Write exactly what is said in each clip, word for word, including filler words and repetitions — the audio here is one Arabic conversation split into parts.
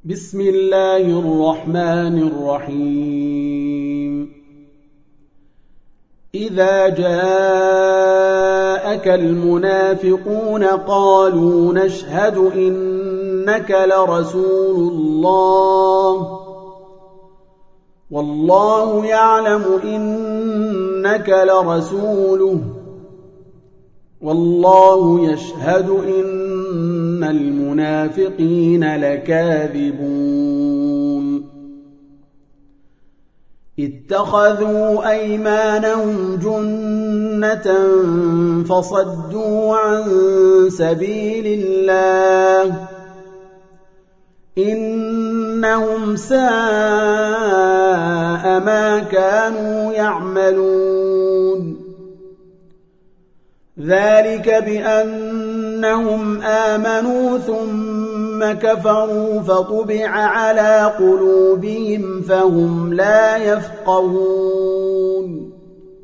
بسم الله الرحمن الرحيم إذا جاءك المنافقون قالوا نشهد إنك لرسول الله والله يعلم إنك لرسوله والله يشهد إن المنافقين لكاذبون اتخذوا أيمانهم جنة فصدوا عن سبيل الله إنهم ساء ما كانوا يعملون ذلك بأنهم آمنوا ثم كفروا فطبع على قلوبهم فهم لا يفقهون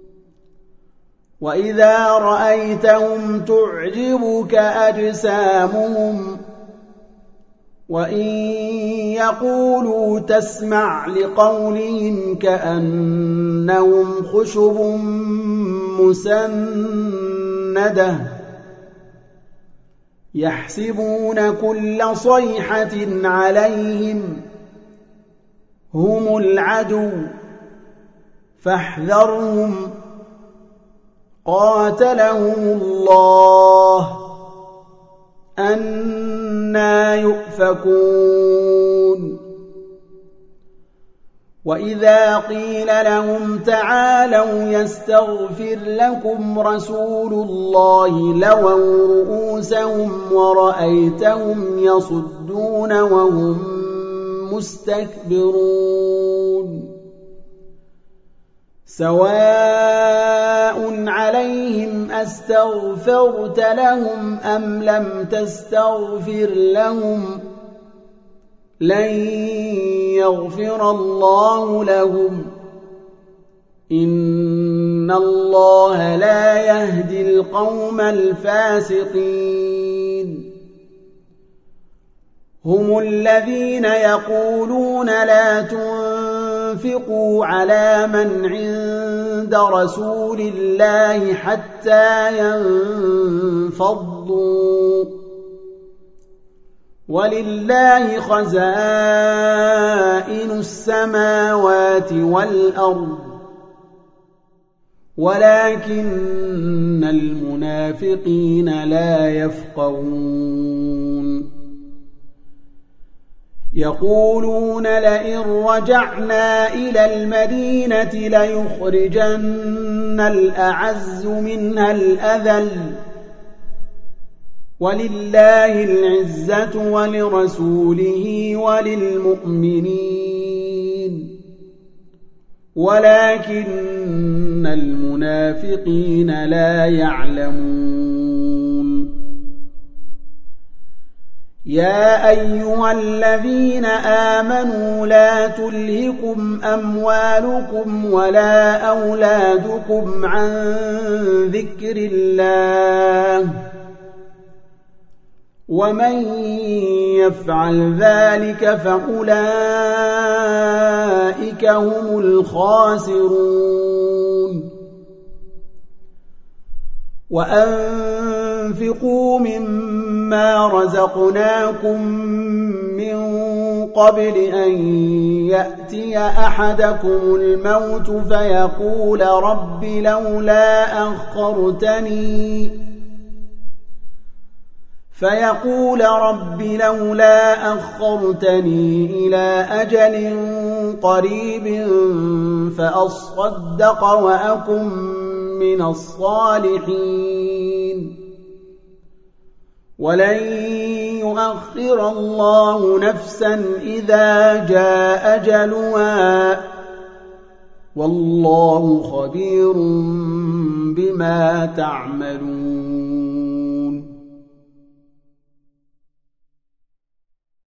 وإذا رأيتهم تعجبك أجسامهم وإن يقولوا تسمع لقولهم كأنهم خشب مسندة يحسبون كل صيحة عليهم هم العدو فاحذرهم قاتلهم الله أنى يؤفكون وإذا قيل لهم تعالوا يستغفر لكم رسول الله لووا رؤوسهم ورأيتهم يصدون وهم مستكبرون سواء عليهم أستغفرت لهم أم لم تستغفر لهم لن يغفر الله لهم إن الله لا يهدي القوم الفاسقين هم الذين يقولون لا تنفقوا على من عند رسول الله حتى ينفضوا ولله خزائن السماوات والأرض ولكن المنافقين لا يفقهون يقولون لئن رجعنا إلى المدينة ليخرجن الأعز منها الأذل ولله العزة ولرسوله وللمؤمنين ولكن المنافقين لا يعلمون يا أيها الذين آمنوا لا تلهكم أموالكم ولا أولادكم عن ذكر الله ومن يفعل ذلك فأولئك هم الخاسرون وأنفقوا مما رزقناكم من قبل أن يأتي أحدكم الموت فيقول رب لولا أخرتني فيقول رب لولا أخرتني إلى أجل قريب فأصدق وأكن من الصالحين ولن يؤخر الله نفسا إذا جاء أجلها والله خبير بما تعملون